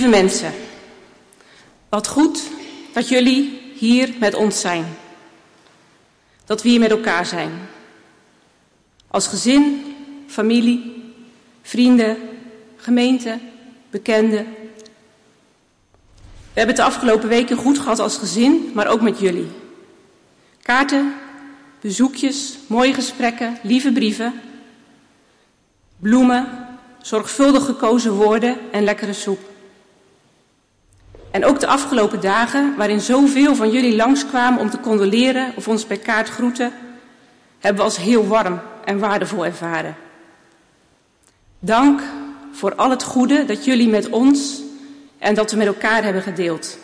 Lieve mensen, wat goed dat jullie hier met ons zijn. Dat we hier met elkaar zijn. Als gezin, familie, vrienden, gemeente, bekenden. We hebben het de afgelopen weken goed gehad als gezin, maar ook met jullie. Kaarten, bezoekjes, mooie gesprekken, lieve brieven, bloemen, zorgvuldig gekozen woorden en lekkere soep. En ook de afgelopen dagen, waarin zoveel van jullie langskwamen om te condoleren of ons per kaart groeten, hebben we als heel warm en waardevol ervaren. Dank voor al het goede dat jullie met ons en dat we met elkaar hebben gedeeld.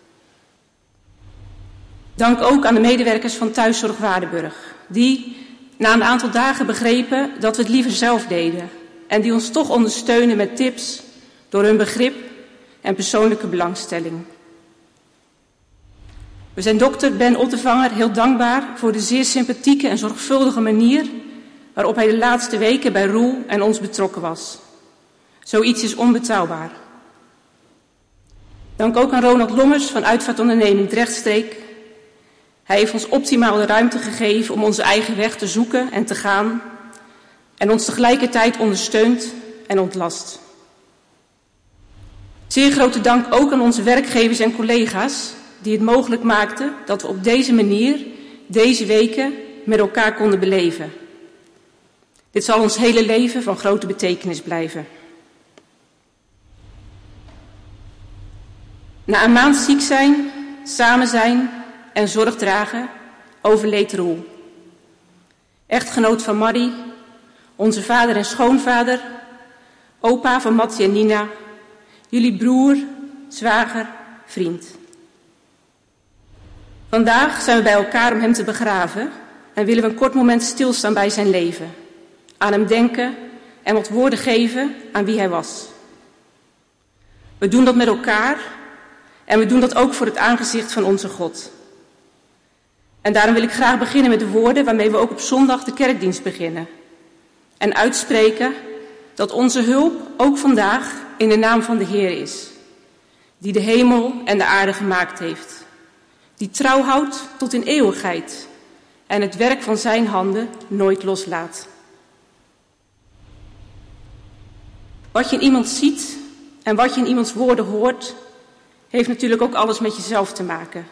Dank ook aan de medewerkers van Thuiszorg Waardenburg, die na een aantal dagen begrepen dat we het liever zelf deden en die ons toch ondersteunen met tips door hun begrip en persoonlijke belangstelling. We zijn dokter Ben Ottevanger heel dankbaar voor de zeer sympathieke en zorgvuldige manier waarop hij de laatste weken bij Roel en ons betrokken was. Zoiets is onbetaalbaar. Dank ook aan Ronald Lommers van Uitvaartonderneming Drechtstreek. Hij heeft ons optimaal de ruimte gegeven om onze eigen weg te zoeken en te gaan en ons tegelijkertijd ondersteunt en ontlast. Zeer grote dank ook aan onze werkgevers en collega's die het mogelijk maakten dat we op deze manier deze weken met elkaar konden beleven. Dit zal ons hele leven van grote betekenis blijven. Na een maand ziek zijn, samen zijn en zorg dragen, overleed Roel. Echtgenoot van Marie, onze vader en schoonvader, opa van Mattie en Nina, jullie broer, zwager, vriend. Vandaag zijn we bij elkaar om hem te begraven en willen we een kort moment stilstaan bij zijn leven. Aan hem denken en wat woorden geven aan wie hij was. We doen dat met elkaar en we doen dat ook voor het aangezicht van onze God. En daarom wil ik graag beginnen met de woorden waarmee we ook op zondag de kerkdienst beginnen. En uitspreken dat onze hulp ook vandaag in de naam van de Heer is. Die de hemel en de aarde gemaakt heeft. Die trouw houdt tot in eeuwigheid. En het werk van zijn handen nooit loslaat. Wat je in iemand ziet en wat je in iemands woorden hoort, heeft natuurlijk ook alles met jezelf te maken.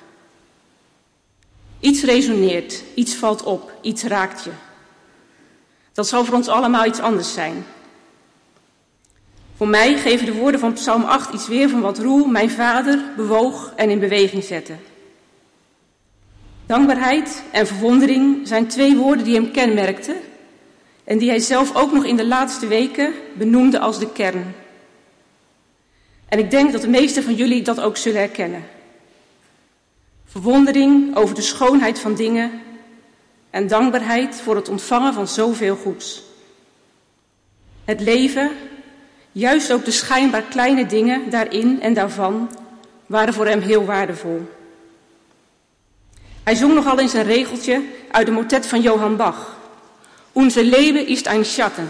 Iets resoneert, iets valt op, iets raakt je. Dat zal voor ons allemaal iets anders zijn. Voor mij geven de woorden van Psalm 8 iets weer van wat Roel, mijn vader, bewoog en in beweging zette. Dankbaarheid en verwondering zijn twee woorden die hem kenmerkten en die hij zelf ook nog in de laatste weken benoemde als de kern. En ik denk dat de meesten van jullie dat ook zullen herkennen. Verwondering over de schoonheid van dingen en dankbaarheid voor het ontvangen van zoveel goeds. Het leven, juist ook de schijnbaar kleine dingen daarin en daarvan, waren voor hem heel waardevol. Hij zong nogal eens een regeltje uit de motet van Johann Bach. Unser Leben ist ein Schatten.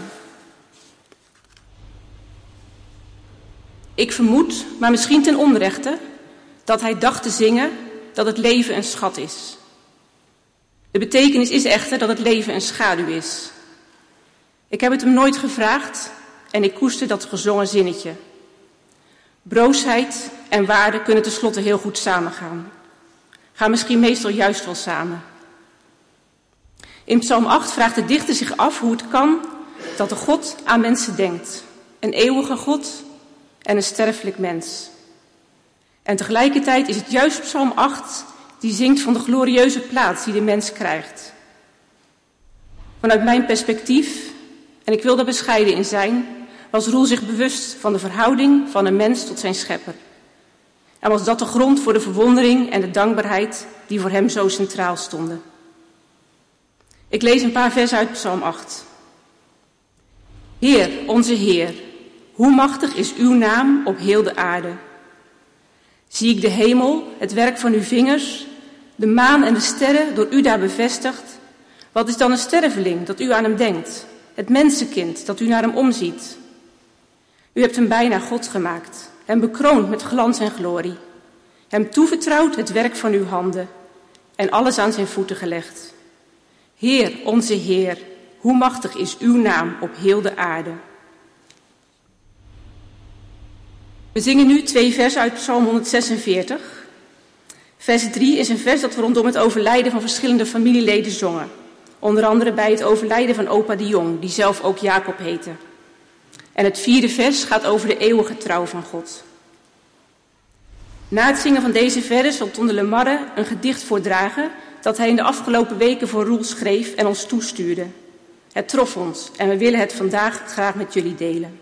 Ik vermoed, maar misschien ten onrechte, dat hij dacht te zingen dat het leven een schat is. De betekenis is echter dat het leven een schaduw is. Ik heb het hem nooit gevraagd en ik koester dat gezongen zinnetje. Broosheid en waarde kunnen tenslotte heel goed samengaan. Gaan misschien meestal juist wel samen. In Psalm 8 vraagt de dichter zich af hoe het kan dat de God aan mensen denkt. Een eeuwige God en een sterfelijk mens. En tegelijkertijd is het juist Psalm 8 die zingt van de glorieuze plaats die de mens krijgt. Vanuit mijn perspectief, en ik wil daar bescheiden in zijn, was Roel zich bewust van de verhouding van een mens tot zijn schepper. En was dat de grond voor de verwondering en de dankbaarheid die voor hem zo centraal stonden. Ik lees een paar versen uit Psalm 8. Heer, onze Heer, hoe machtig is uw naam op heel de aarde. Zie ik de hemel, het werk van uw vingers, de maan en de sterren door u daar bevestigd. Wat is dan een sterveling dat u aan hem denkt? Het mensenkind dat u naar hem omziet. U hebt hem bijna God gemaakt. hem bekroond met glans en glorie, hem toevertrouwd het werk van uw handen en alles aan zijn voeten gelegd. Heer, onze Heer, hoe machtig is uw naam op heel de aarde. We zingen nu 2 versen uit Psalm 146. Vers 3 is een vers dat we rondom het overlijden van verschillende familieleden zongen. Onder andere bij het overlijden van opa de Jong, die zelf ook Jacob heette. En het 4e vers gaat over de eeuwige trouw van God. Na het zingen van deze versen zal Ton de Lemarre een gedicht voordragen dat hij in de afgelopen weken voor Roel schreef en ons toestuurde. Het trof ons en we willen het vandaag graag met jullie delen.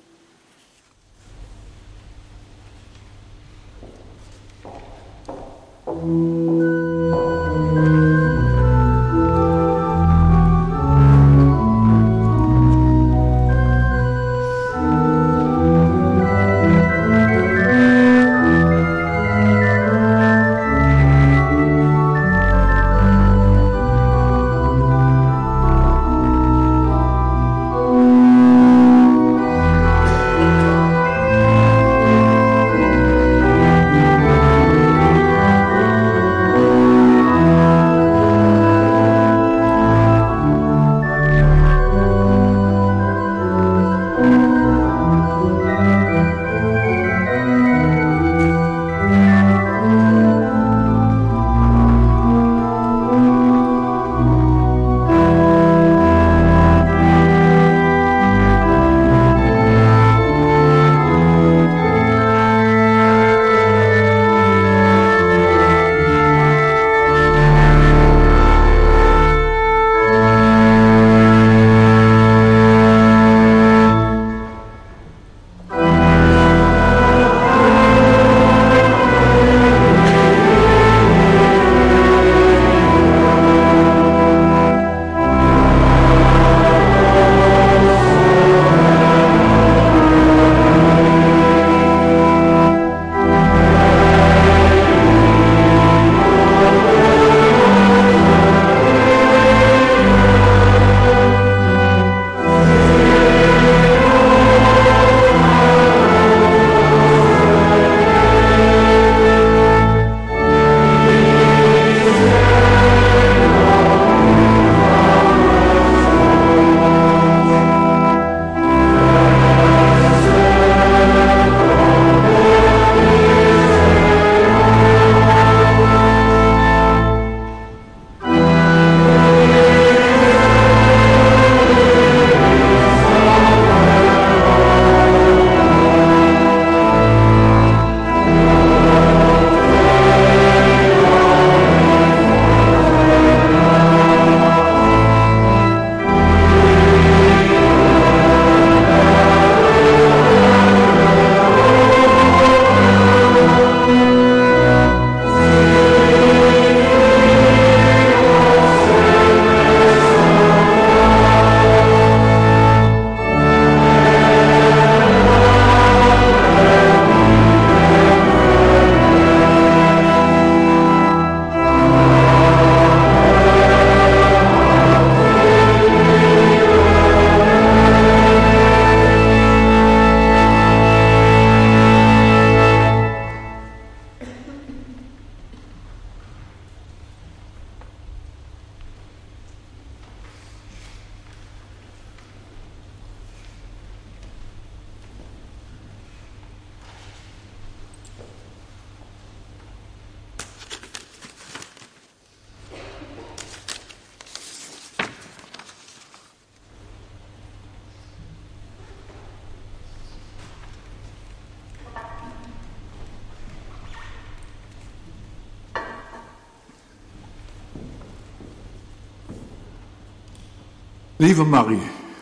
Lieve Marie,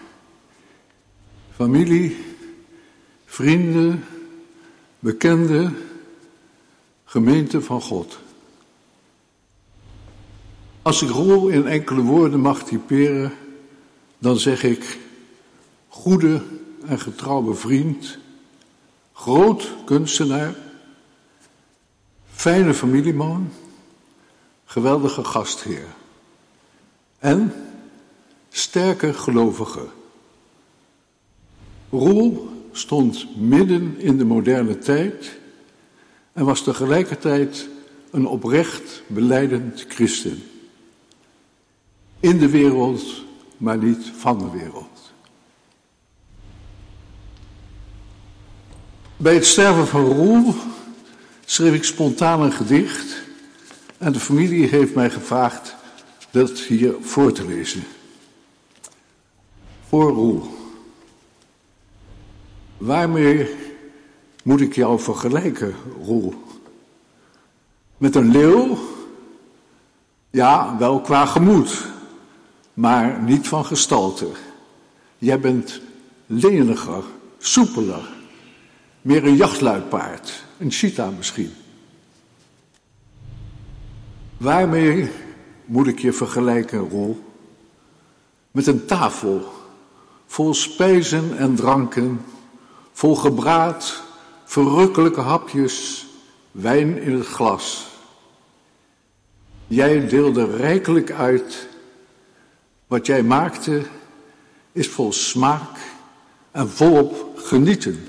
familie, vrienden, bekenden, gemeente van God. Als ik Roel in enkele woorden mag typeren, dan zeg ik goede en getrouwe vriend, groot kunstenaar, fijne familieman, geweldige gastheer en sterke gelovige. Roel stond midden in de moderne tijd en was tegelijkertijd een oprecht belijdend christen. In de wereld, maar niet van de wereld. Bij het sterven van Roel schreef ik spontaan een gedicht en de familie heeft mij gevraagd dat hier voor te lezen. Voor Roel. Waarmee moet ik jou vergelijken, Roel? Met een leeuw? Ja, wel qua gemoed, maar niet van gestalte. Jij bent leniger, soepeler, meer een jachtluipaard, een cheetah misschien. Waarmee moet ik je vergelijken, Roel? Met een tafel vol spijzen en dranken, vol gebraad, verrukkelijke hapjes, wijn in het glas. Jij deelde rijkelijk uit. Wat jij maakte is vol smaak en volop genieten.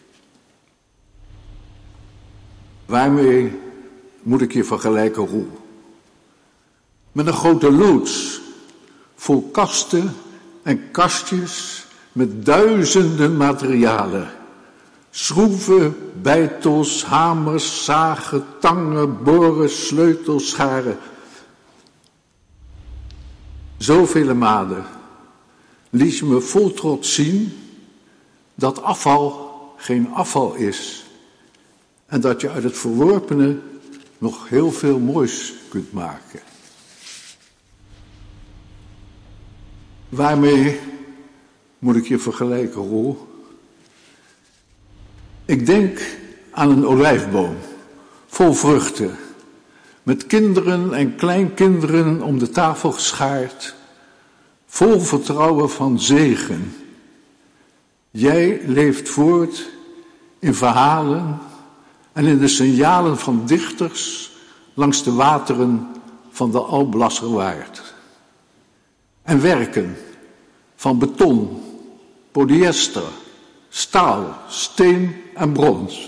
Waarmee moet ik je vergelijken, Roel? Met een grote loods, vol kasten en kastjes met duizenden materialen. Schroeven, beitels, hamers, zagen, tangen, boren, sleutels, scharen. Zoveel malen liet je me vol trots zien dat afval geen afval is. En dat je uit het verworpene nog heel veel moois kunt maken. Waarmee moet ik je vergelijken, Roel? Ik denk aan een olijfboom, vol vruchten, met kinderen en kleinkinderen om de tafel geschaard, vol vertrouwen van zegen. Jij leeft voort in verhalen en in de signalen van dichters langs de wateren van de Alblasserwaard. En werken van beton, polyester, staal, steen en brons.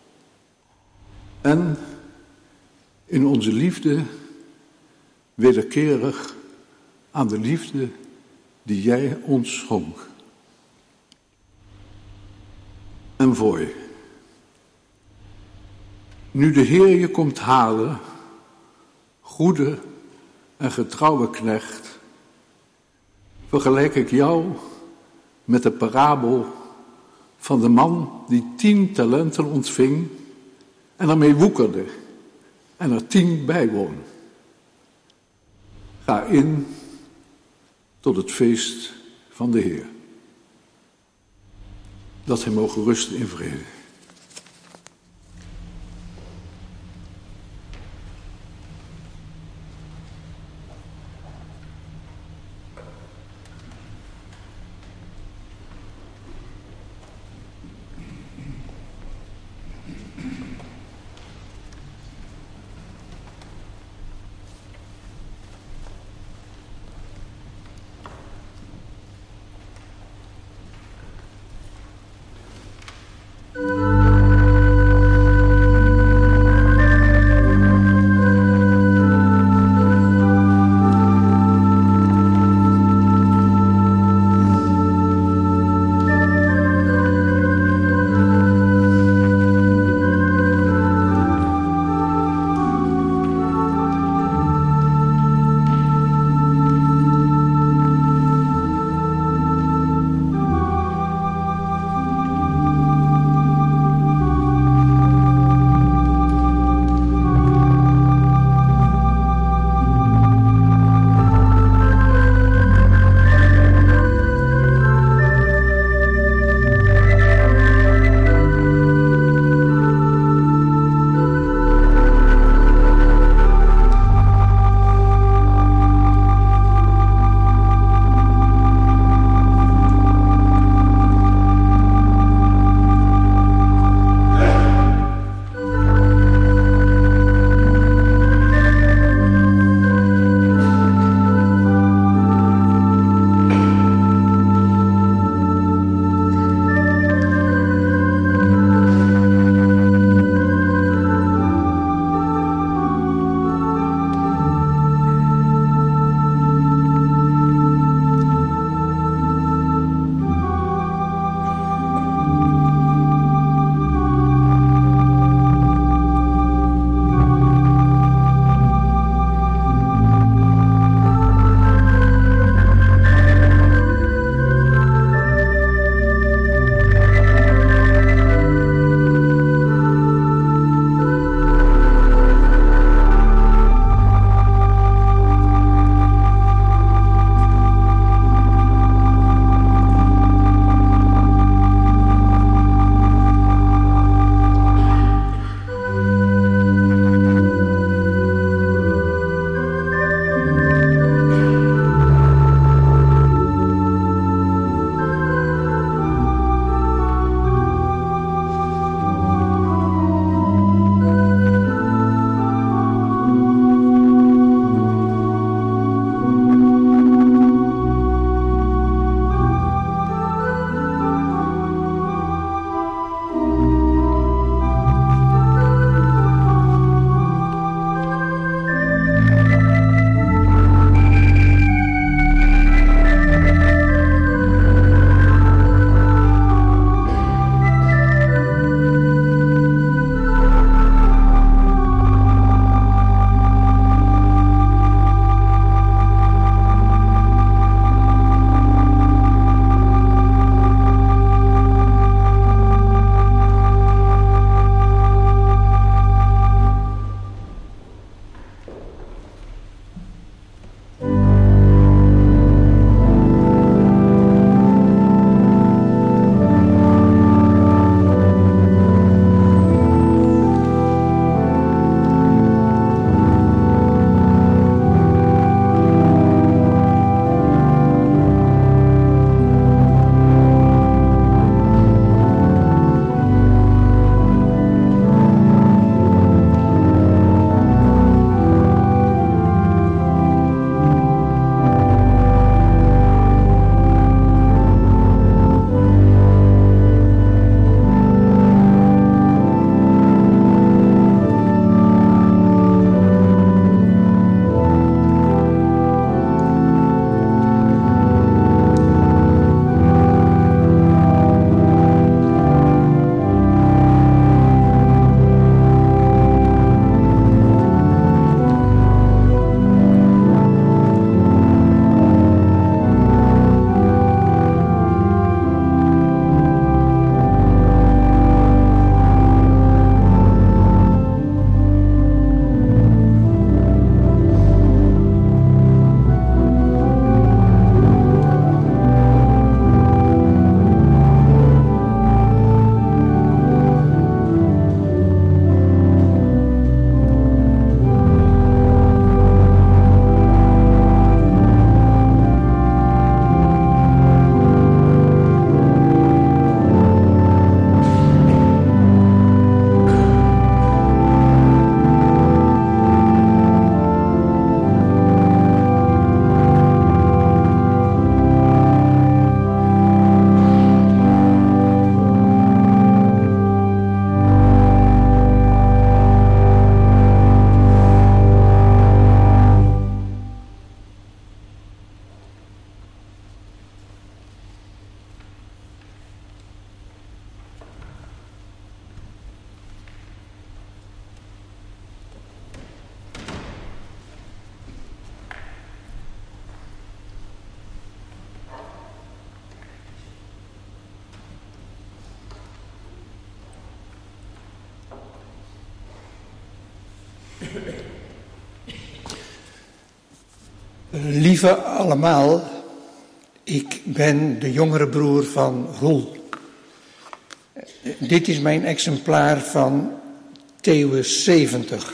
En in onze liefde wederkerig aan de liefde die jij ons schonk. En voor je. Nu de Heer je komt halen, goede en getrouwe knecht, vergelijk ik jou met de parabel van de man die 10 talenten ontving en ermee woekerde en er 10 bijwoon. Ga in tot het feest van de Heer. Dat hij mogen rusten in vrede. Lieve allemaal, ik ben de jongere broer van Roel. Dit is mijn exemplaar van Theeuwen 70.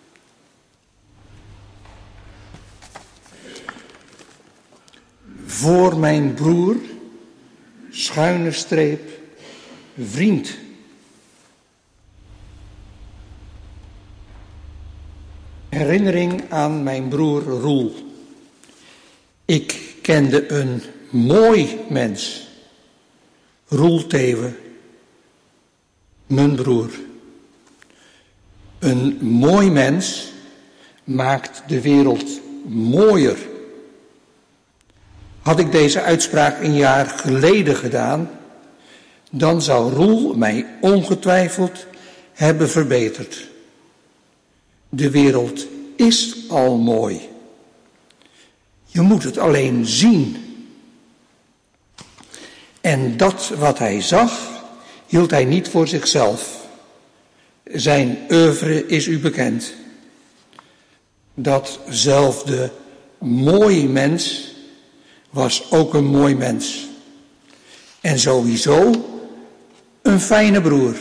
Voor mijn broer, schuine streep, vriend. Herinnering aan mijn broer Roel. Ik kende een mooi mens, Roel Theeuwen, mijn broer. Een mooi mens maakt de wereld mooier. Had ik deze uitspraak een jaar geleden gedaan, dan zou Roel mij ongetwijfeld hebben verbeterd. De wereld is al mooi. Je moet het alleen zien. En dat wat hij zag, hield hij niet voor zichzelf. Zijn oeuvre is u bekend. Datzelfde mooie mens was ook een mooi mens. En sowieso een fijne broer.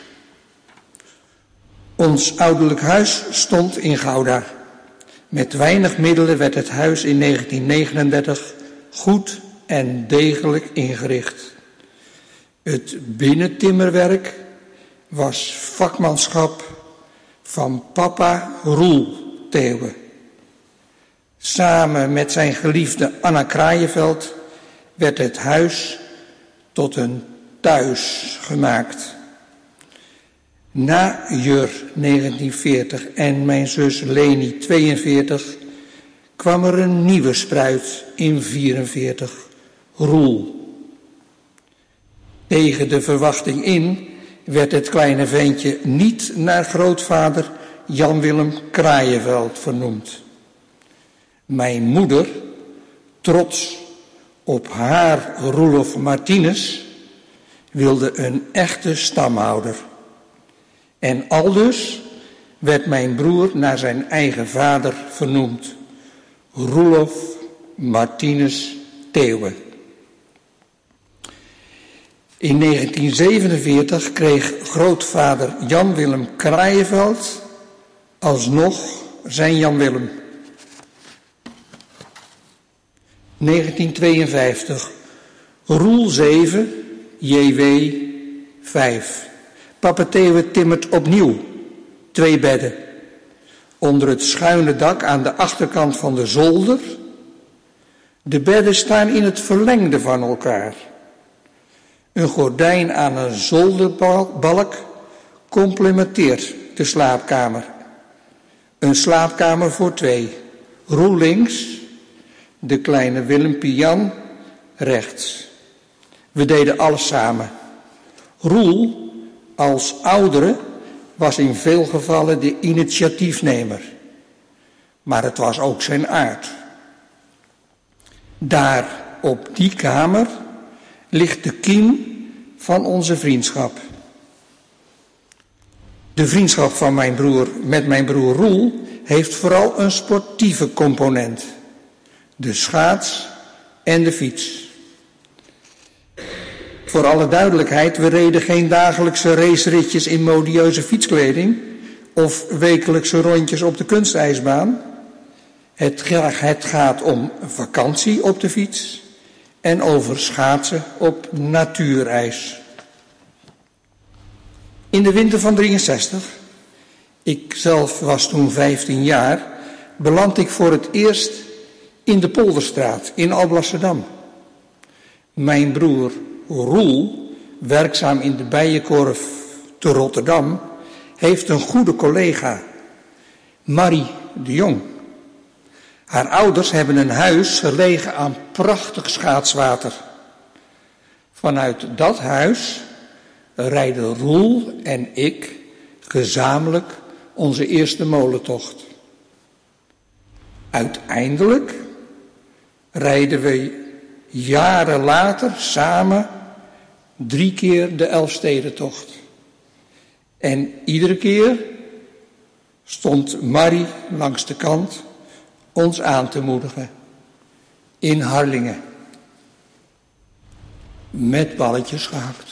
Ons ouderlijk huis stond in Gouda. Met weinig middelen werd het huis in 1939 goed en degelijk ingericht. Het binnentimmerwerk was vakmanschap van papa Roel Theeuwen. Samen met zijn geliefde Anna Kraaienveld werd het huis tot een thuis gemaakt. Na Jur 1940 en mijn zus Leni 42 kwam er een nieuwe spruit in 44, Roel. Tegen de verwachting in werd het kleine ventje niet naar grootvader Jan-Willem Kraaienveld vernoemd. Mijn moeder, trots op haar Roelof Martinus, wilde een echte stamhouder. En aldus werd mijn broer naar zijn eigen vader vernoemd. Roelof Martinus Theeuwen. In 1947 kreeg grootvader Jan-Willem Kraaienveld alsnog zijn Jan-Willem. 1952, Roel 7, JW 5. Papa Theeuwen timmert opnieuw 2 bedden. Onder het schuine dak aan de achterkant van de zolder. De bedden staan in het verlengde van elkaar. Een gordijn aan een zolderbalk complementeert de slaapkamer. Een slaapkamer voor 2. Roel links, de kleine Willempie Jan rechts. We deden alles samen. Roel als oudere was in veel gevallen de initiatiefnemer. Maar het was ook zijn aard. Daar op die kamer ligt de kiem van onze vriendschap. De vriendschap van mijn broer met mijn broer Roel heeft vooral een sportieve component. De schaats en de fiets. Voor alle duidelijkheid, we reden geen dagelijkse raceritjes in modieuze fietskleding of wekelijkse rondjes op de kunstijsbaan. Het gaat om vakantie op de fiets en over schaatsen op natuurijs. In de winter van 63, ik zelf was toen 15 jaar, belandde ik voor het eerst in de Polderstraat in Alblasserdam. Mijn broer Roel, werkzaam in de Bijenkorf te Rotterdam, heeft een goede collega, Marie de Jong. Haar ouders hebben een huis gelegen aan prachtig schaatswater. Vanuit dat huis rijden Roel en ik gezamenlijk onze eerste molentocht. Uiteindelijk rijden we jaren later samen 3 keer de Elfstedentocht. En iedere keer stond Marie langs de kant ons aan te moedigen. in Harlingen. Met balletjes gehakt.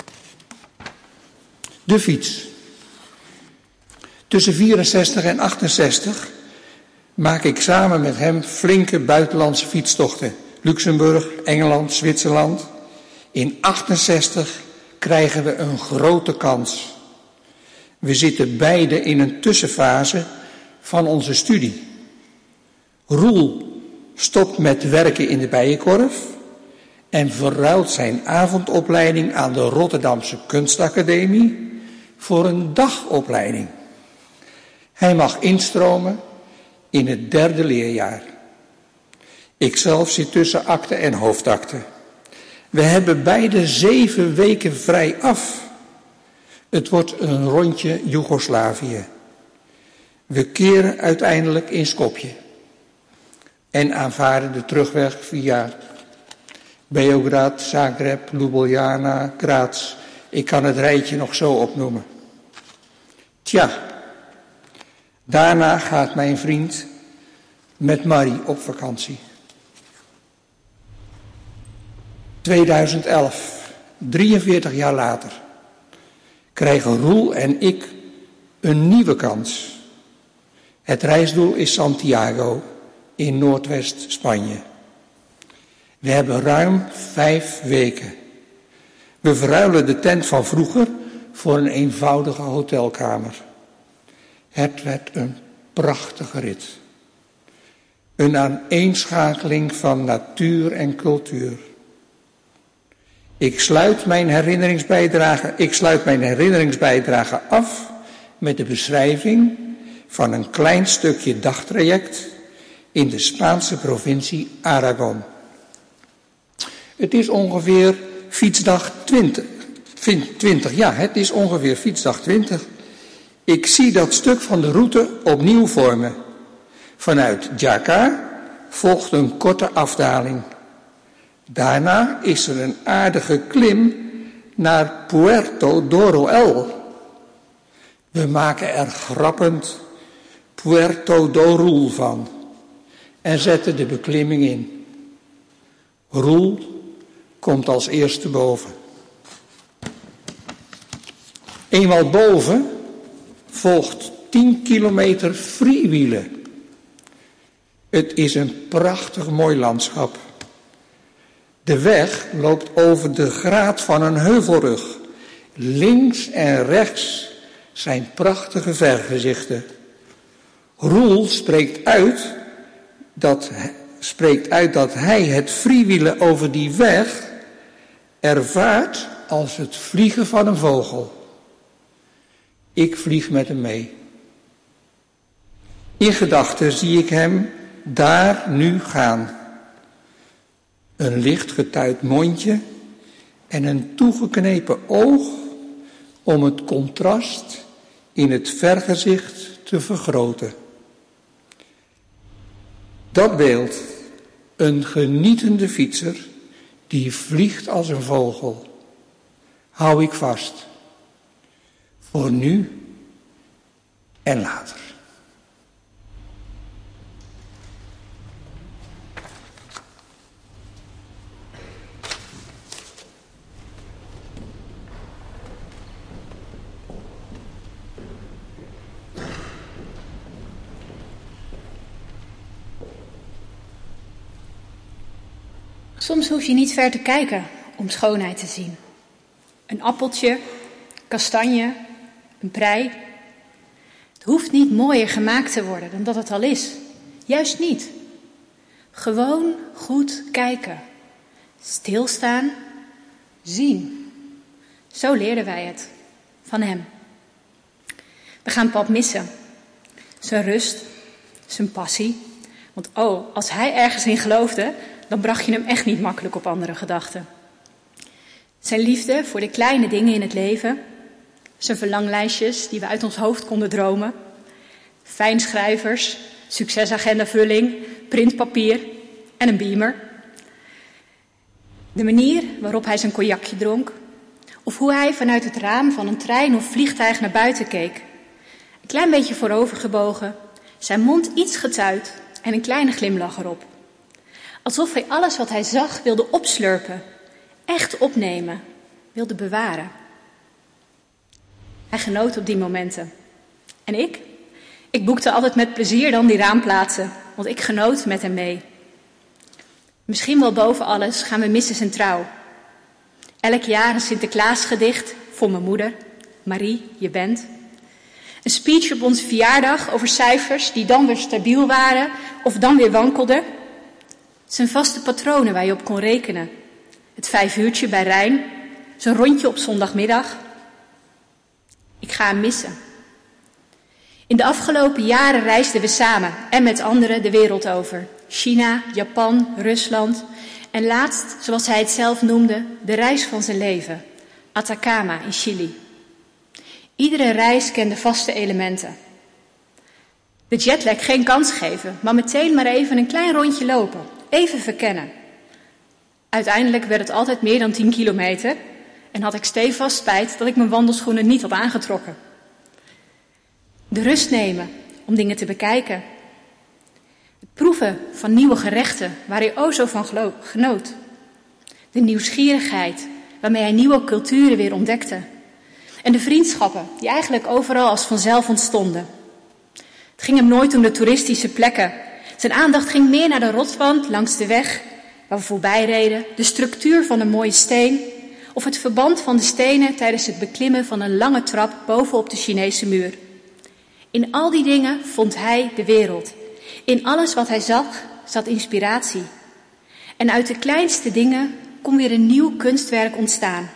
De fiets. Tussen 64 en 68 maak ik samen met hem flinke buitenlandse fietstochten. Luxemburg, Engeland, Zwitserland. In 68 krijgen we een grote kans. We zitten beide in een tussenfase van onze studie. Roel stopt met werken in de Bijenkorf en verruilt zijn avondopleiding aan de Rotterdamse Kunstacademie voor een dagopleiding. Hij mag instromen in het 3e leerjaar. Ikzelf zit tussen akte en hoofdakte. We hebben beide 7 weken vrij af. Het wordt een rondje Joegoslavië. We keren uiteindelijk in Skopje en aanvaarden de terugweg via Beograd, Zagreb, Ljubljana, Graz. Ik kan het rijtje nog zo opnoemen. Tja, daarna gaat mijn vriend met Marie op vakantie. 2011, 43 jaar later, krijgen Roel en ik een nieuwe kans. Het reisdoel is Santiago in Noordwest-Spanje. We hebben ruim 5 weken. We verruilen de tent van vroeger voor een eenvoudige hotelkamer. Het werd een prachtige rit. Een aaneenschakeling van natuur en cultuur. Ik sluit mijn herinneringsbijdrage af met de beschrijving van een klein stukje dagtraject in de Spaanse provincie Aragon. Het is ongeveer fietsdag 20. Ja, het is ongeveer fietsdag 20. Ik zie dat stuk van de route opnieuw vormen. Vanuit Jaca volgt een korte afdaling. Daarna is er een aardige klim naar Puerto Teruel. We maken er grappend Puerto do Roel van en zetten de beklimming in. Roel komt als eerste boven. Eenmaal boven volgt 10 kilometer freewielen. Het is een prachtig mooi landschap. De weg loopt over de graat van een heuvelrug. Links en rechts zijn prachtige vergezichten. Roel spreekt uit dat hij het freewielen over die weg ervaart als het vliegen van een vogel. Ik vlieg met hem mee. In gedachten zie ik hem daar nu gaan. Een licht getuit mondje en een toegeknepen oog om het contrast in het vergezicht te vergroten. Dat beeld, een genietende fietser die vliegt als een vogel, hou ik vast. Voor nu en later. Soms hoef je niet ver te kijken om schoonheid te zien. Een appeltje, kastanje, een prei. Het hoeft niet mooier gemaakt te worden dan dat het al is. Juist niet. Gewoon goed kijken. Stilstaan, zien. Zo leerden wij het van hem. We gaan pap missen. Zijn rust, zijn passie. Want als hij ergens in geloofde, dan bracht je hem echt niet makkelijk op andere gedachten. Zijn liefde voor de kleine dingen in het leven. Zijn verlanglijstjes die we uit ons hoofd konden dromen. Fijnschrijvers, succesagendavulling, printpapier en een beamer. De manier waarop hij zijn cognacje dronk. Of hoe hij vanuit het raam van een trein of vliegtuig naar buiten keek. Een klein beetje voorovergebogen, zijn mond iets getuit en een kleine glimlach erop. Alsof hij alles wat hij zag wilde opslurpen, echt opnemen, wilde bewaren. Hij genoot op die momenten. En ik boekte altijd met plezier dan die raamplaatsen, want ik genoot met hem mee. Misschien wel boven alles gaan we missen zijn trouw. Elk jaar een Sinterklaasgedicht voor mijn moeder. Marie, je bent. Een speech op onze verjaardag over cijfers die dan weer stabiel waren of dan weer wankelden. Zijn vaste patronen waar je op kon rekenen. Het 5 uurtje bij Rijn, zijn rondje op zondagmiddag. Ik ga hem missen. In de afgelopen jaren reisden we samen en met anderen de wereld over. China, Japan, Rusland en laatst, zoals hij het zelf noemde, de reis van zijn leven. Atacama in Chili. Iedere reis kende vaste elementen. De jetlag geen kans geven, maar meteen maar even een klein rondje lopen. Even verkennen. Uiteindelijk werd het altijd meer dan 10 kilometer en had ik stevast spijt dat ik mijn wandelschoenen niet had aangetrokken. De rust nemen om dingen te bekijken. Het proeven van nieuwe gerechten waar hij o zo van genoot. De nieuwsgierigheid waarmee hij nieuwe culturen weer ontdekte. En de vriendschappen die eigenlijk overal als vanzelf ontstonden. Het ging hem nooit om de toeristische plekken. Zijn aandacht ging meer naar de rotswand langs de weg waar we voorbij reden, de structuur van een mooie steen of het verband van de stenen tijdens het beklimmen van een lange trap bovenop de Chinese muur. In al die dingen vond hij de wereld. In alles wat hij zag zat inspiratie. En uit de kleinste dingen kon weer een nieuw kunstwerk ontstaan.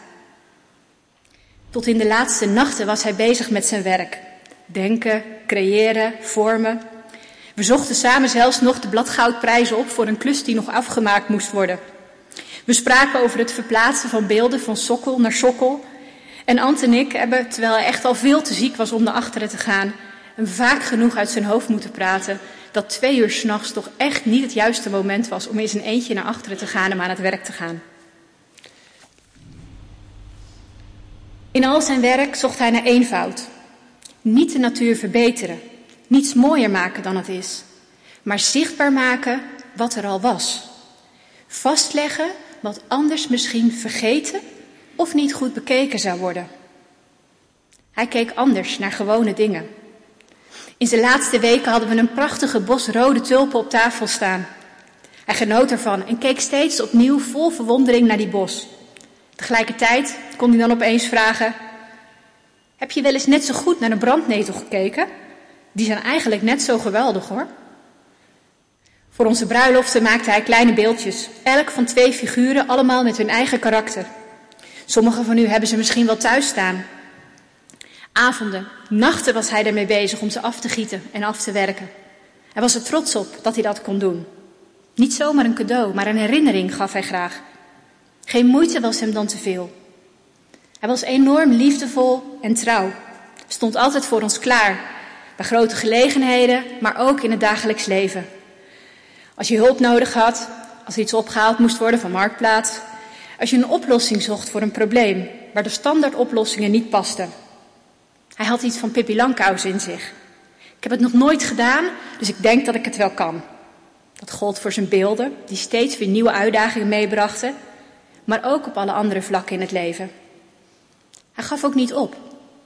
Tot in de laatste nachten was hij bezig met zijn werk. Denken, creëren, vormen. We zochten samen zelfs nog de bladgoudprijzen op voor een klus die nog afgemaakt moest worden. We spraken over het verplaatsen van beelden van sokkel naar sokkel. En Ant en ik hebben, terwijl hij echt al veel te ziek was om naar achteren te gaan, hem vaak genoeg uit zijn hoofd moeten praten dat 2 uur 's nachts toch echt niet het juiste moment was om in zijn eentje naar achteren te gaan en aan het werk te gaan. In al zijn werk zocht hij naar eenvoud. Niet de natuur verbeteren, niets mooier maken dan het is, maar zichtbaar maken wat er al was. Vastleggen wat anders misschien vergeten of niet goed bekeken zou worden. Hij keek anders naar gewone dingen. In zijn laatste weken hadden we een prachtige bos rode tulpen op tafel staan. Hij genoot ervan en keek steeds opnieuw vol verwondering naar die bos. Tegelijkertijd kon hij dan opeens vragen: heb je wel eens net zo goed naar een brandnetel gekeken? Die zijn eigenlijk net zo geweldig, hoor. Voor onze bruiloften maakte hij kleine beeldjes, elk van 2 figuren, allemaal met hun eigen karakter. Sommigen van u hebben ze misschien wel thuis staan. Avonden, nachten was hij ermee bezig om ze af te gieten en af te werken. Hij was er trots op dat hij dat kon doen. Niet zomaar een cadeau, maar een herinnering gaf hij graag. Geen moeite was hem dan te veel. Hij was enorm liefdevol en trouw. Stond altijd voor ons klaar. Bij grote gelegenheden, maar ook in het dagelijks leven. Als je hulp nodig had, als er iets opgehaald moest worden van Marktplaats. Als je een oplossing zocht voor een probleem waar de standaardoplossingen niet pasten. Hij had iets van Pippi Langkous in zich. Ik heb het nog nooit gedaan, dus ik denk dat ik het wel kan. Dat gold voor zijn beelden, die steeds weer nieuwe uitdagingen meebrachten, maar ook op alle andere vlakken in het leven. Hij gaf ook niet op.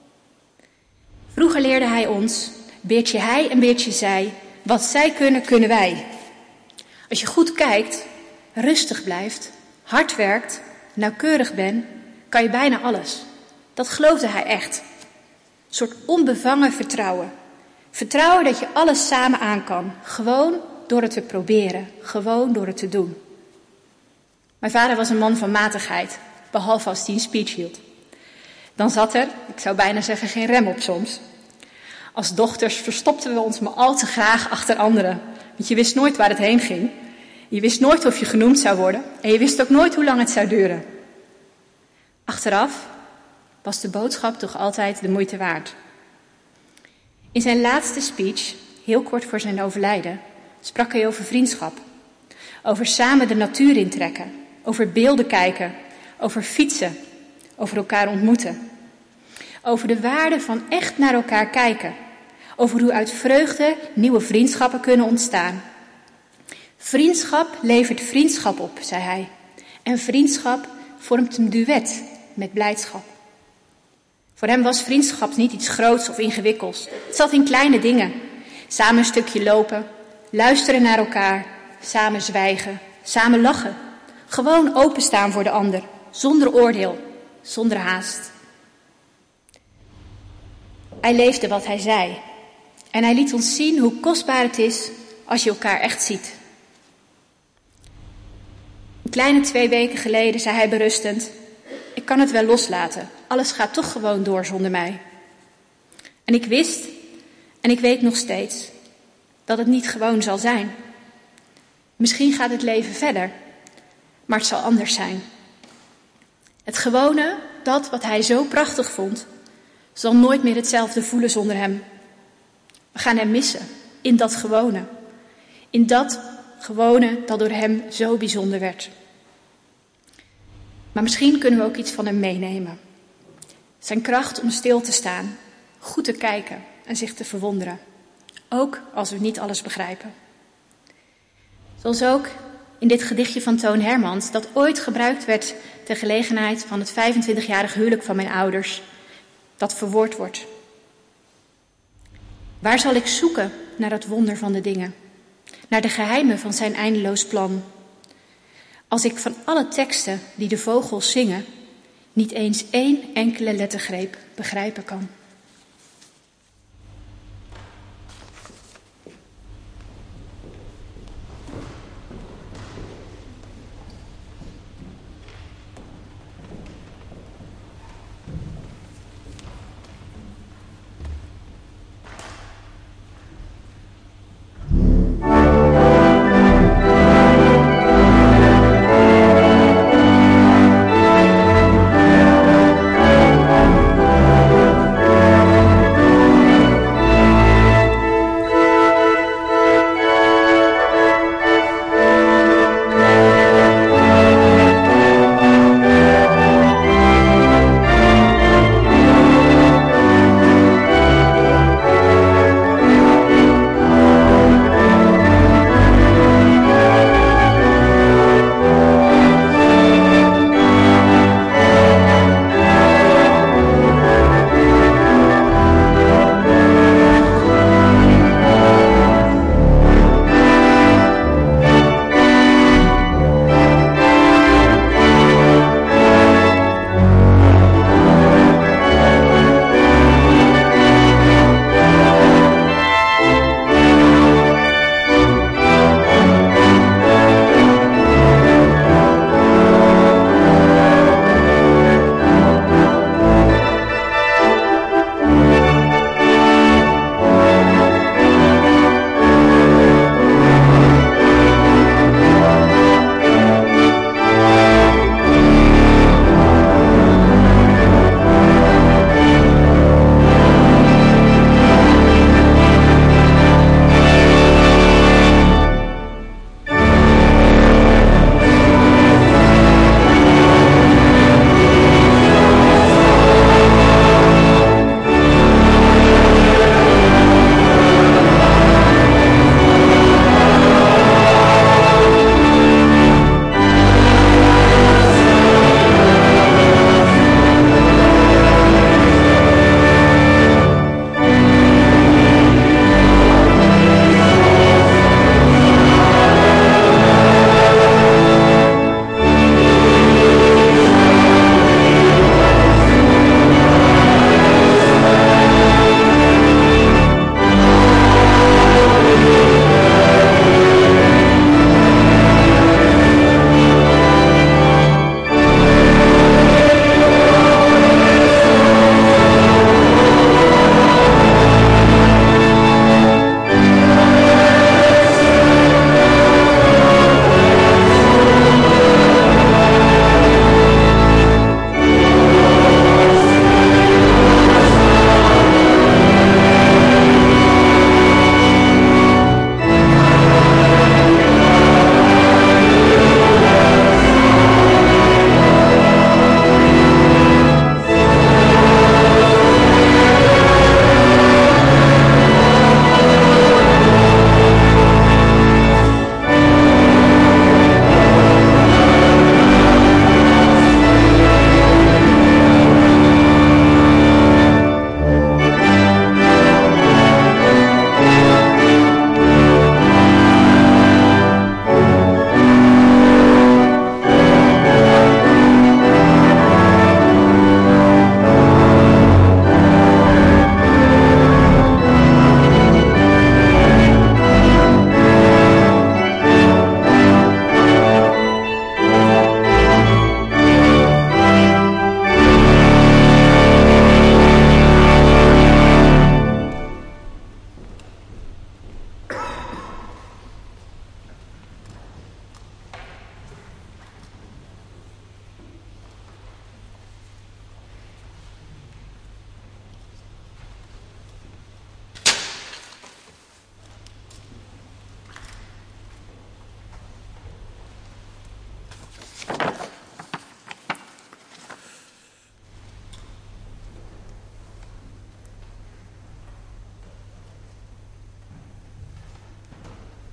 Vroeger leerde hij ons, beertje hij en beertje zij, wat zij kunnen, kunnen wij. Als je goed kijkt, rustig blijft, hard werkt, nauwkeurig bent, kan je bijna alles. Dat geloofde hij echt. Een soort onbevangen vertrouwen. Vertrouwen dat je alles samen aan kan. Gewoon door het te proberen. Gewoon door het te doen. Mijn vader was een man van matigheid. Behalve als hij een speech hield. Dan zat er, ik zou bijna zeggen, geen rem op soms. Als dochters verstopten we ons maar al te graag achter anderen. Want je wist nooit waar het heen ging. Je wist nooit of je genoemd zou worden. En je wist ook nooit hoe lang het zou duren. Achteraf was de boodschap toch altijd de moeite waard. In zijn laatste speech, heel kort voor zijn overlijden, sprak hij over vriendschap. Over samen de natuur intrekken. Over beelden kijken. Over fietsen. Over elkaar ontmoeten. Over de waarde van echt naar elkaar kijken. Over hoe uit vreugde nieuwe vriendschappen kunnen ontstaan. Vriendschap levert vriendschap op, zei hij. En vriendschap vormt een duet met blijdschap. Voor hem was vriendschap niet iets groots of ingewikkelds. Het zat in kleine dingen. Samen een stukje lopen, luisteren naar elkaar, samen zwijgen, samen lachen. Gewoon openstaan voor de ander, zonder oordeel, zonder haast. Hij leefde wat hij zei. En hij liet ons zien hoe kostbaar het is als je elkaar echt ziet. Een kleine 2 weken geleden zei hij berustend: ik kan het wel loslaten. Alles gaat toch gewoon door zonder mij. En ik wist, en ik weet nog steeds, dat het niet gewoon zal zijn. Misschien gaat het leven verder, maar het zal anders zijn. Het gewone, dat wat hij zo prachtig vond, zal nooit meer hetzelfde voelen zonder hem. We gaan hem missen, in dat gewone. In dat gewone dat door hem zo bijzonder werd. Maar misschien kunnen we ook iets van hem meenemen. Zijn kracht om stil te staan, goed te kijken en zich te verwonderen. Ook als we niet alles begrijpen. Zoals ook in dit gedichtje van Toon Hermans, dat ooit gebruikt werd ter gelegenheid van het 25-jarig huwelijk van mijn ouders, dat verwoord wordt. Waar zal ik zoeken naar het wonder van de dingen? Naar de geheimen van zijn eindeloos plan? Als ik van alle teksten die de vogels zingen niet eens 1 enkele lettergreep begrijpen kan.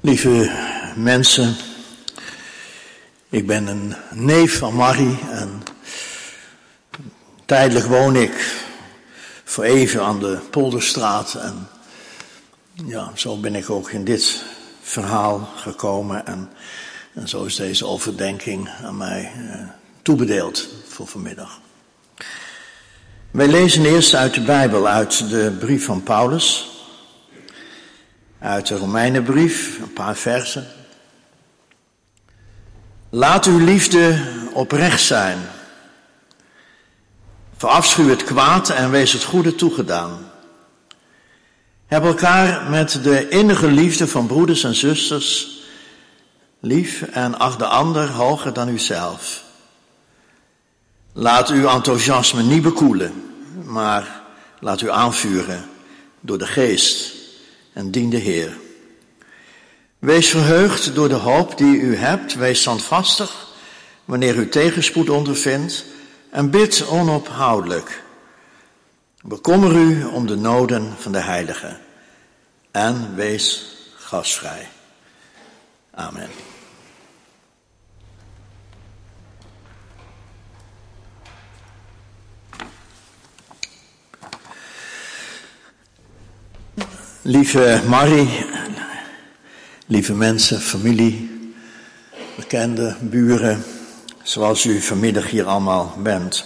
Lieve mensen, ik ben een neef van Marie en tijdelijk woon ik voor even aan de Polderstraat. En ja, zo ben ik ook in dit verhaal gekomen en zo is deze overdenking aan mij toebedeeld voor vanmiddag. Wij lezen eerst uit de Bijbel, uit de brief van Paulus, uit de Romeinenbrief, een paar versen. Laat uw liefde oprecht zijn. Verafschuw het kwaad en wees het goede toegedaan. Heb elkaar met de innige liefde van broeders en zusters lief en acht de ander hoger dan uzelf. Laat uw enthousiasme niet bekoelen, maar laat u aanvuren door de geest en dien de Heer. Wees verheugd door de hoop die u hebt, wees standvastig wanneer u tegenspoed ondervindt en bid onophoudelijk. Bekommer u om de noden van de heiligen en wees gastvrij. Amen. Lieve Marie, lieve mensen, familie, bekenden, buren, zoals u vanmiddag hier allemaal bent.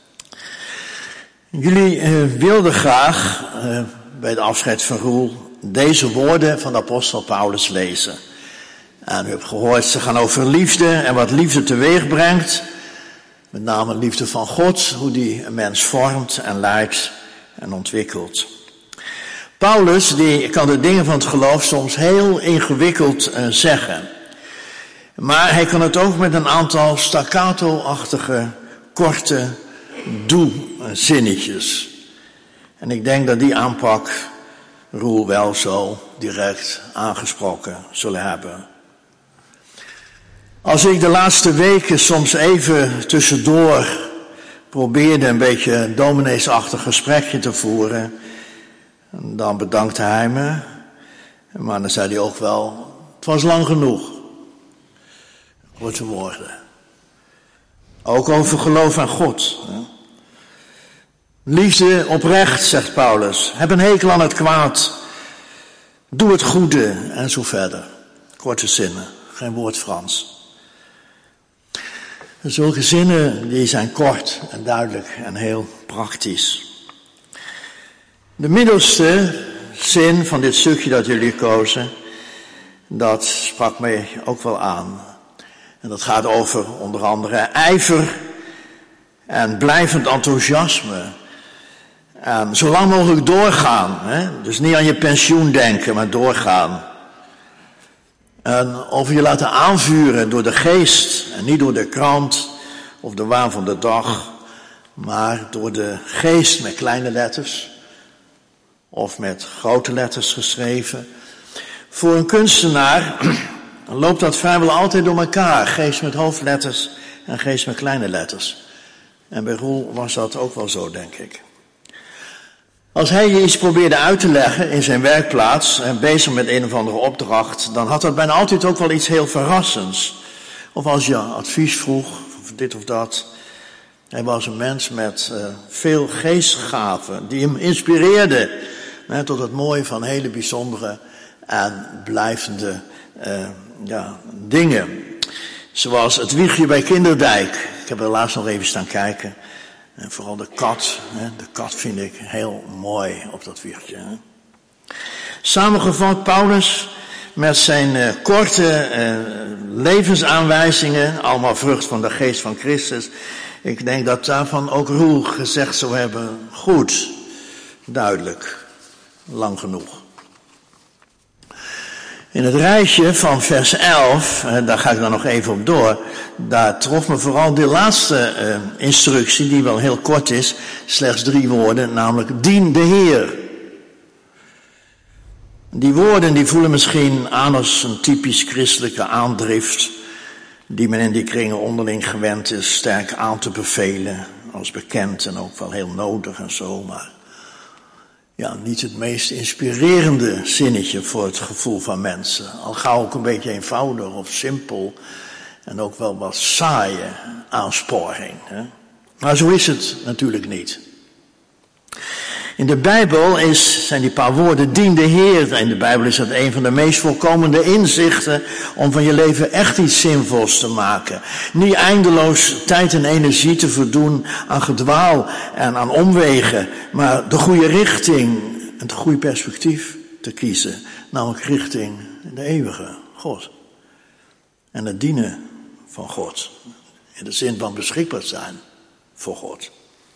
Jullie wilden graag bij de afscheid van Roel deze woorden van de apostel Paulus lezen. En u hebt gehoord, ze gaan over liefde en wat liefde teweeg brengt. Met name liefde van God, hoe die een mens vormt en leidt en ontwikkelt. Paulus, die kan de dingen van het geloof soms heel ingewikkeld zeggen. Maar hij kan het ook met een aantal staccato-achtige, korte doelzinnetjes. En ik denk dat die aanpak Roel wel zo direct aangesproken zullen hebben. Als ik de laatste weken soms even tussendoor probeerde een beetje domineesachtig gesprekje te voeren, dan bedankte hij me, maar dan zei hij ook wel, het was lang genoeg. Korte woorden. Ook over geloof aan God. Liefde oprecht, zegt Paulus. Heb een hekel aan het kwaad. Doe het goede en zo verder. Korte zinnen, geen woord Frans. Zulke zinnen die zijn kort en duidelijk en heel praktisch. De middelste zin van dit stukje dat jullie kozen, dat sprak mij ook wel aan. En dat gaat over onder andere ijver en blijvend enthousiasme. En zo lang mogelijk doorgaan. Hè? Dus niet aan je pensioen denken, maar doorgaan. En over je laten aanvuren door de geest en niet door de krant of de waan van de dag, maar door de geest met kleine letters of met grote letters geschreven. Voor een kunstenaar loopt dat vrijwel altijd door elkaar. Geest met hoofdletters en geest met kleine letters. En bij Roel was dat ook wel zo, denk ik. Als hij je iets probeerde uit te leggen in zijn werkplaats en bezig met een of andere opdracht, dan had dat bijna altijd ook wel iets heel verrassends. Of als je advies vroeg, of dit of dat. Hij was een mens met veel geestgaven die hem inspireerden tot het mooie van hele bijzondere en blijvende dingen. Zoals het wiegje bij Kinderdijk. Ik heb er laatst nog even staan kijken. En vooral de kat. De kat vind ik heel mooi op dat wiegje. Samengevat Paulus met zijn korte levensaanwijzingen. Allemaal vrucht van de geest van Christus. Ik denk dat daarvan ook Roel gezegd zou hebben. Goed, duidelijk, lang genoeg. In het rijtje van vers 11, daar ga ik dan nog even op door, daar trof me vooral de laatste instructie, die wel heel kort is, slechts 3 woorden, namelijk dien de Heer. Die woorden die voelen misschien aan als een typisch christelijke aandrift, die men in die kringen onderling gewend is sterk aan te bevelen, als bekend en ook wel heel nodig en zo, maar niet het meest inspirerende zinnetje voor het gevoel van mensen. Al gauw ook een beetje eenvoudig of simpel en ook wel wat saaie aansporing. Hè? Maar zo is het natuurlijk niet. In de Bijbel zijn die paar woorden, dien de Heer. In de Bijbel is dat een van de meest voorkomende inzichten om van je leven echt iets zinvols te maken. Niet eindeloos tijd en energie te verdoen aan gedwaal en aan omwegen, maar de goede richting en het goede perspectief te kiezen. Namelijk richting de eeuwige God. En het dienen van God. In de zin van beschikbaar zijn voor God.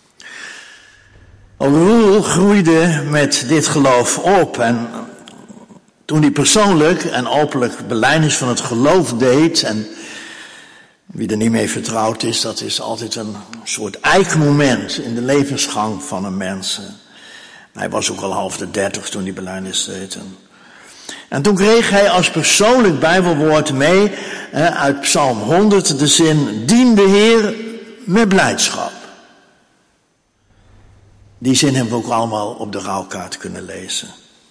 Roel groeide met dit geloof op en toen hij persoonlijk en openlijk belijdenis van het geloof deed, en wie er niet mee vertrouwd is, dat is altijd een soort eikmoment in de levensgang van een mens. Hij was ook al half de 30 toen hij belijdenis deed. En toen kreeg hij als persoonlijk Bijbelwoord mee uit Psalm 100 de zin, dien de Heer met blijdschap. Die zin hebben we ook allemaal op de rouwkaart kunnen lezen.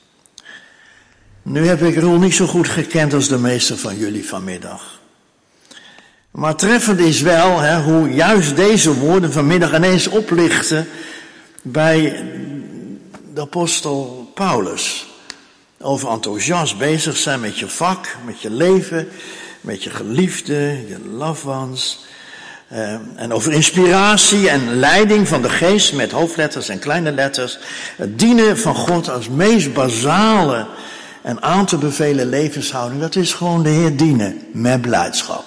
Nu heb ik Roel niet zo goed gekend als de meeste van jullie vanmiddag. Maar treffend is wel hoe juist deze woorden vanmiddag ineens oplichten bij de apostel Paulus. Over enthousiast bezig zijn met je vak, met je leven, met je geliefde, je loved ones. En over inspiratie en leiding van de geest met hoofdletters en kleine letters. Het dienen van God als meest basale en aan te bevelen levenshouding. Dat is gewoon de Heer dienen met blijdschap.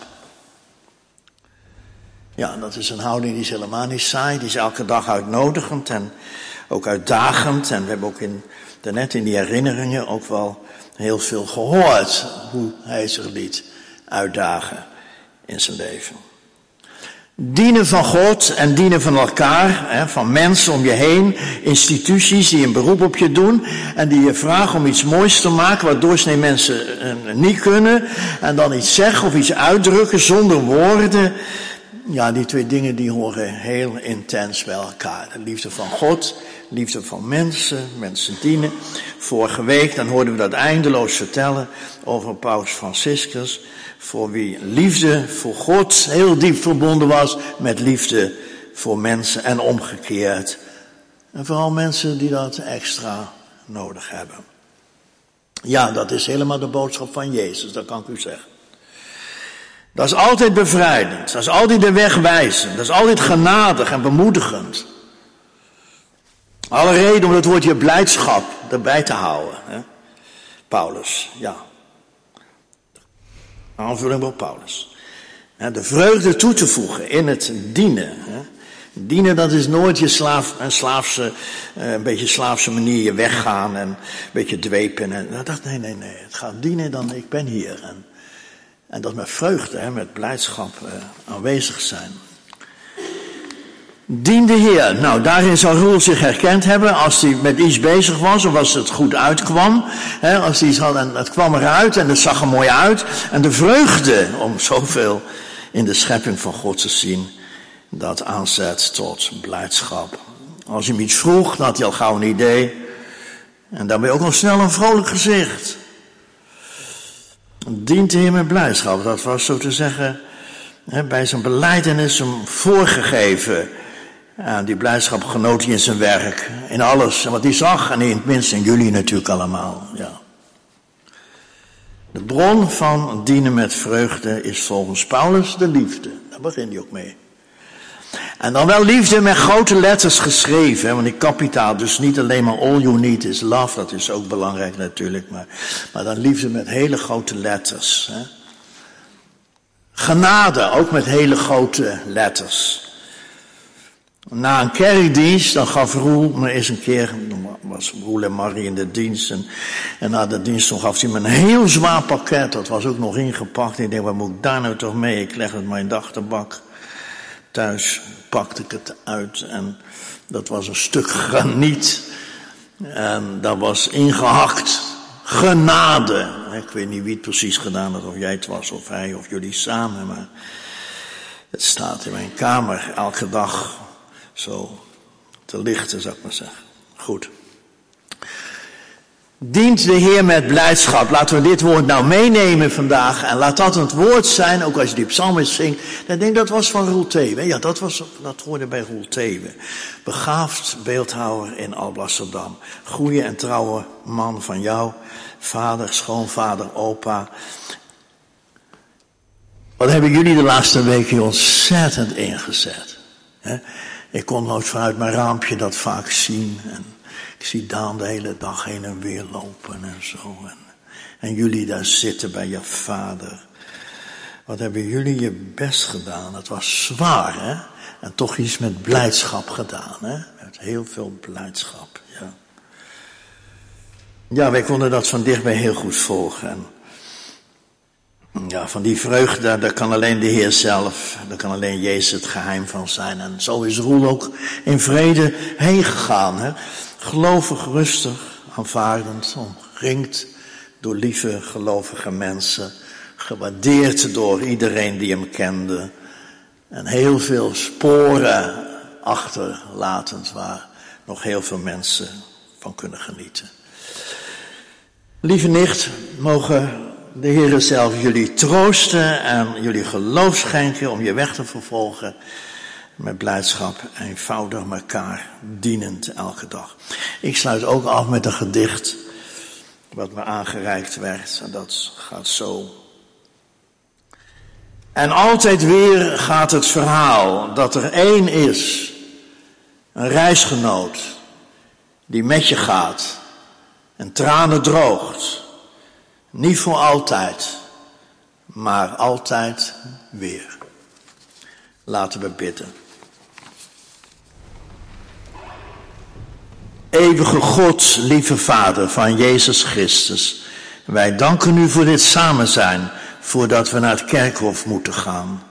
Ja, dat is een houding die is helemaal niet saai. Die is elke dag uitnodigend en ook uitdagend. En we hebben ook daarnet in die herinneringen ook wel heel veel gehoord hoe hij zich liet uitdagen in zijn leven. Dienen van God en dienen van elkaar, van mensen om je heen, instituties die een beroep op je doen en die je vragen om iets moois te maken wat doorsnee mensen niet kunnen en dan iets zeggen of iets uitdrukken zonder woorden. Ja, die twee dingen die horen heel intens bij elkaar. De liefde van God, liefde van mensen dienen. Vorige week dan hoorden we dat eindeloos vertellen over Paus Franciscus, voor wie liefde voor God heel diep verbonden was met liefde voor mensen en omgekeerd. En vooral mensen die dat extra nodig hebben. Ja, dat is helemaal de boodschap van Jezus, dat kan ik u zeggen. Dat is altijd bevrijdend, dat is altijd de weg wijzend, dat is altijd genadig en bemoedigend. Alle reden om het woordje blijdschap erbij te houden. Paulus, ja. Aanvulling op Paulus. De vreugde toe te voegen in het dienen. Dienen, dat is nooit je een beetje slaafse manier je weggaan en een beetje dwepen. Nee. Het gaat dienen dan, ik ben hier. En dat met vreugde, met blijdschap aanwezig zijn. Dien de Heer. Nou, daarin zal Roel zich herkend hebben als hij met iets bezig was of als het goed uitkwam. Als hij iets had en het kwam eruit en het zag er mooi uit. En de vreugde om zoveel in de schepping van God te zien, dat aanzet tot blijdschap. Als hij hem iets vroeg, dan had hij al gauw een idee. En dan ben je ook nog snel een vrolijk gezicht. Dient de Heer met blijdschap. Dat was zo te zeggen bij zijn belijdenis hem voorgegeven. En die blijdschap genoot hij in zijn werk, in alles wat hij zag en in het minst in jullie natuurlijk allemaal. Ja. De bron van dienen met vreugde is volgens Paulus de liefde. Daar begint hij ook mee. En dan wel liefde met grote letters geschreven, want die kapitaal, dus niet alleen maar all you need is love, dat is ook belangrijk natuurlijk, maar dan liefde met hele grote letters. Genade, ook met hele grote letters. Na een kerkdienst, dan gaf Roel me eens een keer, was Roel en Marie in de dienst. En na de dienst dan gaf hij me een heel zwaar pakket, dat was ook nog ingepakt. Ik denk, wat moet ik daar nou toch mee? Ik leg het maar in de achterbak. Thuis pakte ik het uit en dat was een stuk graniet. En dat was ingehakt. Genade. Ik weet niet wie het precies gedaan had, of jij het was, of hij, of jullie samen. Maar het staat in mijn kamer elke dag zo te lichten, zou ik maar zeggen. Goed. Dient de Heer met blijdschap. Laten we dit woord nou meenemen vandaag. En laat dat het woord zijn, ook als je die psalmist zingt. Dan denk ik, dat was van Roel Thewe. Ja, dat hoorde bij Roel Thewe. Begaafd beeldhouwer in Alblasserdam. Goeie en trouwe man van jou. Vader, schoonvader, opa. Wat hebben jullie de laatste weken ontzettend ingezet. Ik kon nooit vanuit mijn raampje dat vaak zien. En ik zie Daan de hele dag heen en weer lopen en zo. En jullie daar zitten bij je vader. Wat hebben jullie je best gedaan. Het was zwaar, hè. En toch iets met blijdschap gedaan, hè. Met heel veel blijdschap, ja. Ja, wij konden dat van dichtbij heel goed volgen. En ja, van die vreugde, daar kan alleen de Heer zelf, daar kan alleen Jezus het geheim van zijn. En zo is Roel ook in vrede heen gegaan, hè. Gelovig, rustig, aanvaardend, omringd door lieve, gelovige mensen. Gewaardeerd door iedereen die hem kende. En heel veel sporen achterlatend waar nog heel veel mensen van kunnen genieten. Lieve nicht, mogen de Heere zelf jullie troosten en jullie geloof schenken om je weg te vervolgen. Met blijdschap, eenvoudig elkaar dienend elke dag. Ik sluit ook af met een gedicht wat me aangereikt werd. En dat gaat zo. En altijd weer gaat het verhaal dat er één is, een reisgenoot, die met je gaat en tranen droogt. Niet voor altijd, maar altijd weer. Laten we bidden. Eeuwige God, lieve Vader van Jezus Christus, wij danken u voor dit samen zijn, voordat we naar het kerkhof moeten gaan.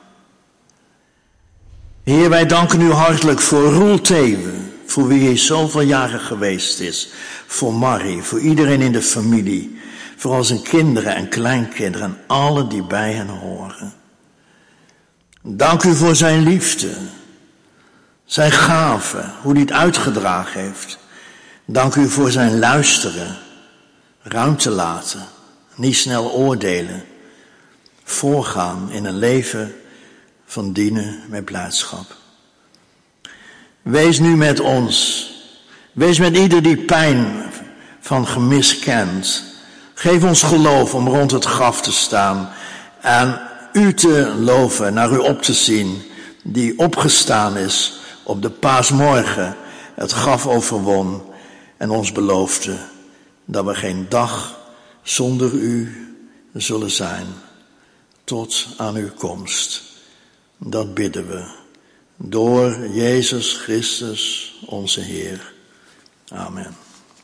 Heer, wij danken u hartelijk voor Roel Thewe, voor wie hij zoveel jaren geweest is, voor Marie, voor iedereen in de familie, voor al zijn kinderen en kleinkinderen en allen die bij hen horen. Dank u voor zijn liefde, zijn gave, hoe hij het uitgedragen heeft. Dank u voor zijn luisteren, ruimte laten, niet snel oordelen, voorgaan in een leven van dienen met blijdschap. Wees nu met ons, wees met ieder die pijn van gemis kent. Geef ons geloof om rond het graf te staan en u te loven, naar u op te zien, die opgestaan is op de paasmorgen, het graf overwon en ons beloofde dat we geen dag zonder u zullen zijn, tot aan uw komst. Dat bidden we door Jezus Christus, onze Heer. Amen.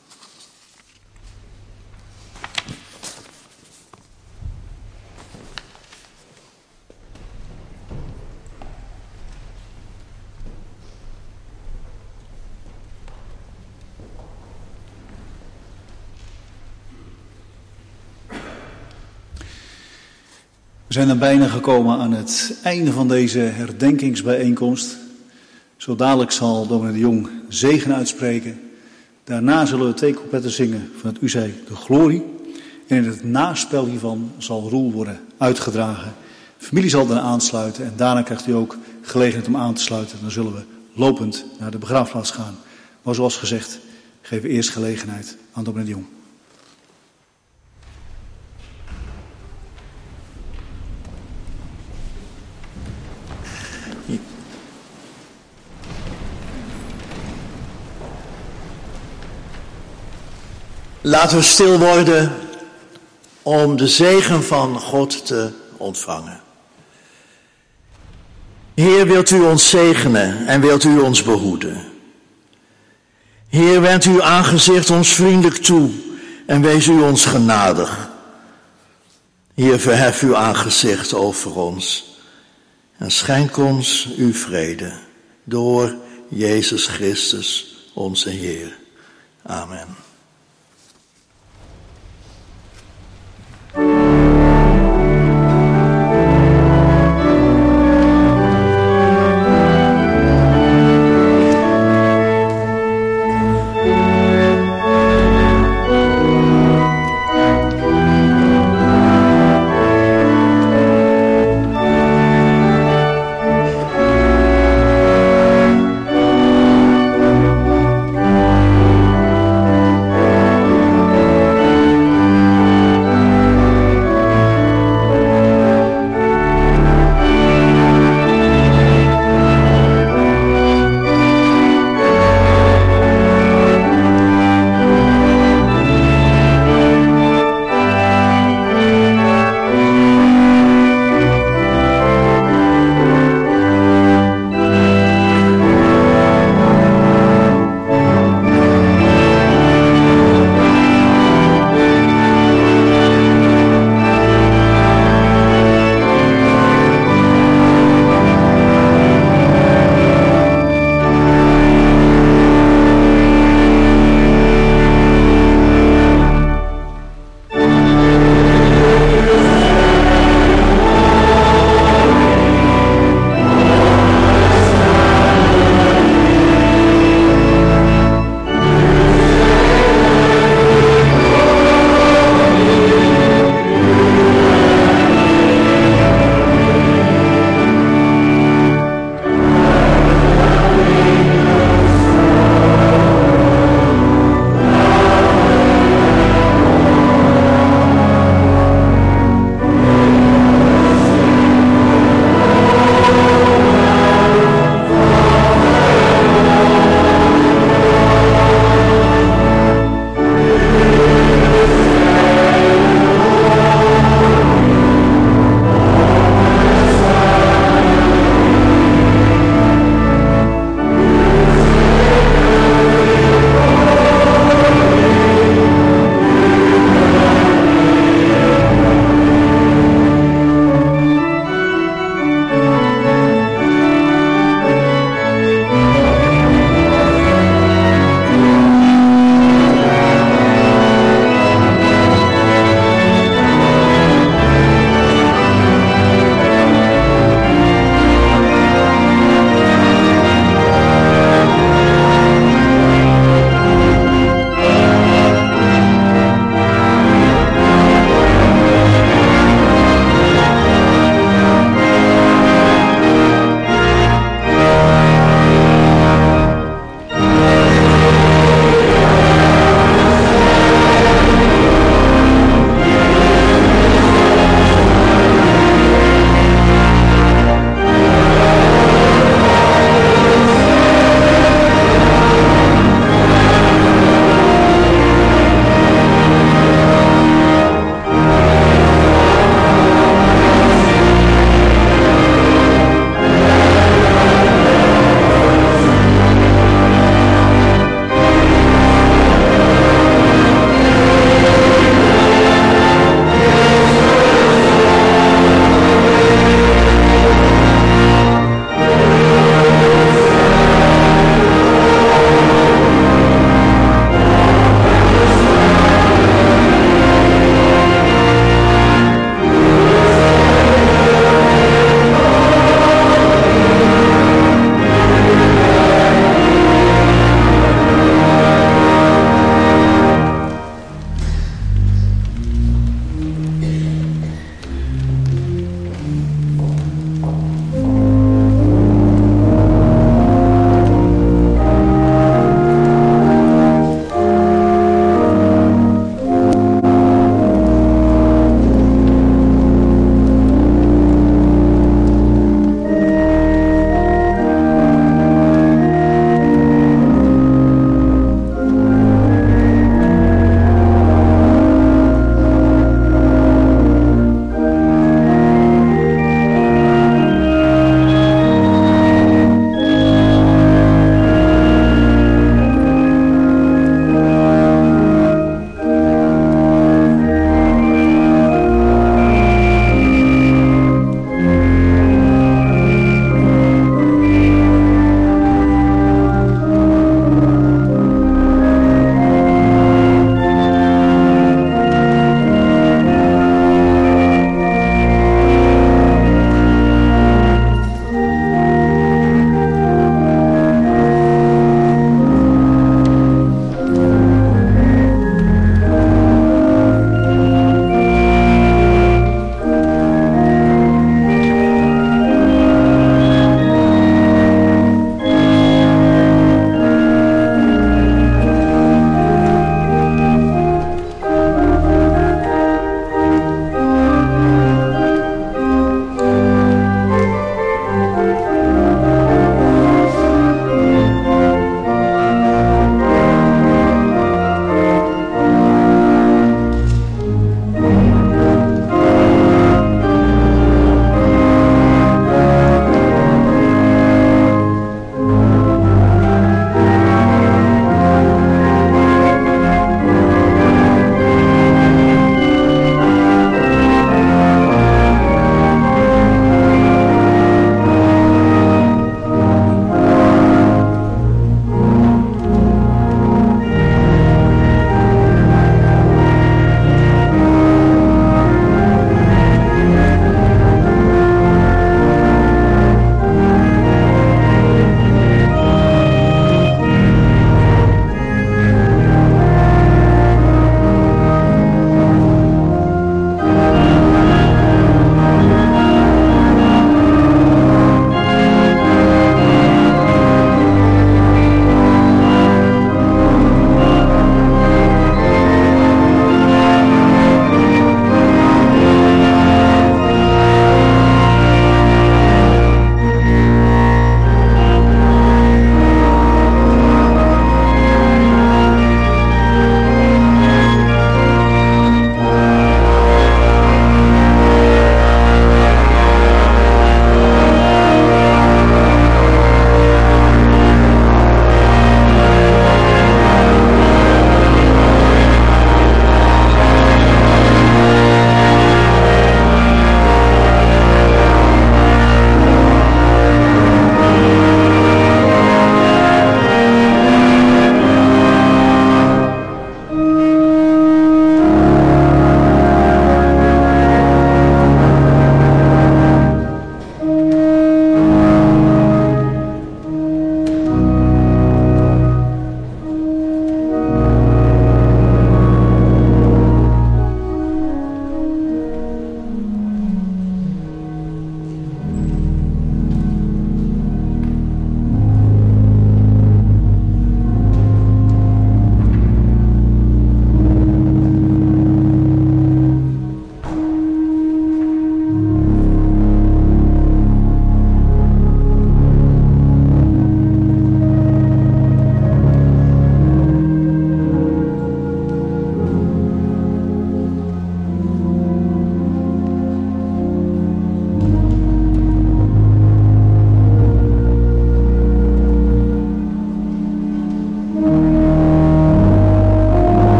We zijn dan bijna gekomen aan het einde van deze herdenkingsbijeenkomst. Zo dadelijk zal dominee de Jong zegen uitspreken. Daarna zullen we 2 coupletten zingen van het U zij de glorie. En in het naspel hiervan zal Roel worden uitgedragen. De familie zal dan aansluiten en daarna krijgt u ook gelegenheid om aan te sluiten. Dan zullen we lopend naar de begraafplaats gaan. Maar zoals gezegd, geven we eerst gelegenheid aan dominee de Jong. Laten we stil worden om de zegen van God te ontvangen. Heer, wilt u ons zegenen en wilt u ons behoeden. Heer, wend uw aangezicht ons vriendelijk toe en wees u ons genadig. Heer, verhef uw aangezicht over ons en schenk ons uw vrede door Jezus Christus, onze Heer. Amen.